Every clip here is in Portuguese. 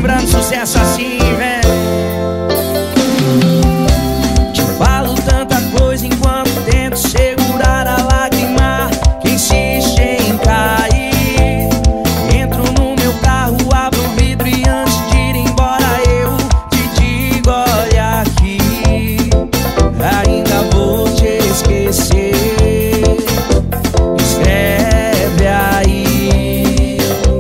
lembrando sucesso assim, velho. Te falo tanta coisa enquanto tento segurar a lágrima que insiste em cair. Entro no meu carro, abro o vidro e antes de ir embora eu te digo, olha aqui, ainda vou te esquecer. Escreve aí.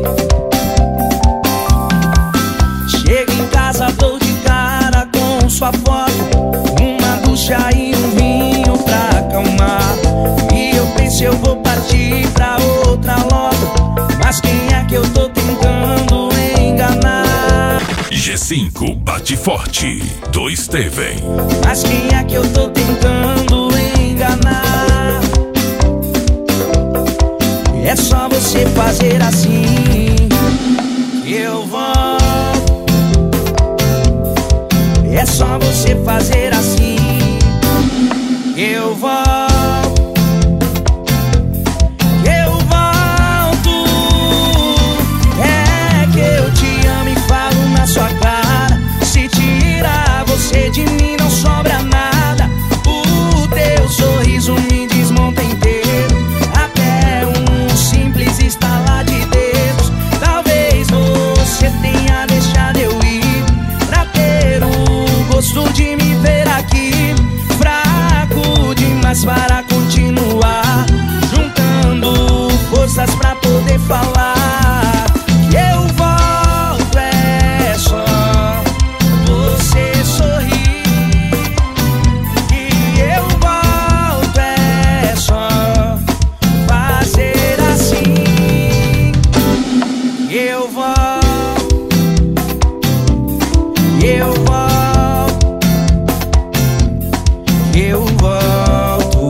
Chego em casa, dou de cara com sua foto, uma ducha e um vinho pra acalmar. E eu pensei, eu vou partir pra outra logo, mas quem é que eu tô tentando enganar? G5 bate forte do Steven. Mas quem é que eu tô tentando enganar? É só você fazer assim que eu volto. É só você fazer assim que eu volto. Que eu volto. É que eu te amo e falo na sua cara. Se tirar você de mim não sobra nada. O teu sorriso me desmonta inteiro. Até um simples estalar de dedos. Talvez você tenha deixado eu ir pra ter o gosto de me ver aqui. Fraco demais para continuar, juntando forças pra poder falar. Que eu volto, é só você sorrir. Que eu volto, é só fazer assim. Que eu volto. Eu volto. Eu volto.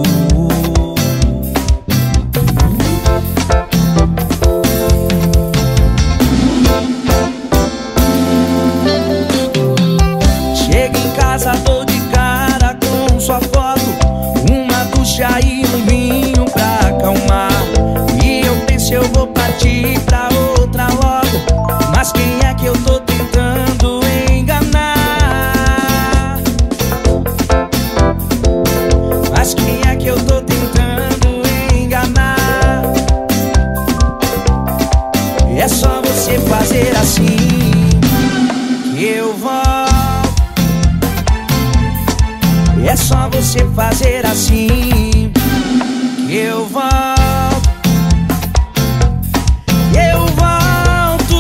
Chego em casa, dou de cara com sua foto, uma ducha e um vinho pra acalmar. E eu pensei, eu vou partir pra outra logo, mas quem é que eu tô tentando enganar? Mas quem é que eu tô tentando enganar? É só você fazer assim que eu volto. É só você fazer assim que eu volto. Eu volto.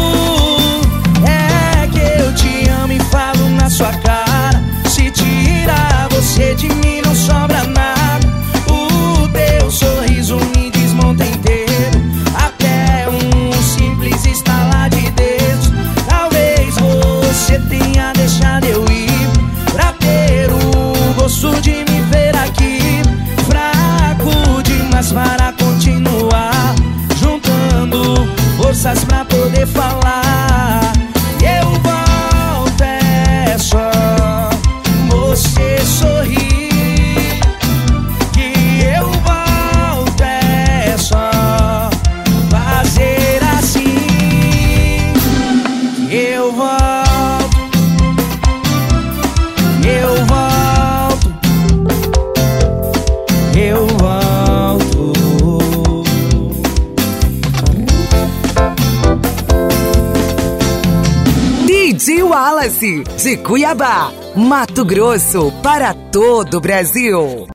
É que eu te amo e falo na sua cara. Se tirar você de mim não sobra nada. O teu sorriso me desmonta inteiro. Até um simples estalar de dedos. Talvez você tenha deixado eu ir pra ter o gosto de me ver aqui. Fraco demais para continuar, juntando forças pra poder falar. Eu volto, é só você sorrir. Que eu volto, é só fazer assim. Que eu volto. Eu volto. Eu volto. DJ Wallace, de Cuiabá, Mato Grosso, para todo o Brasil.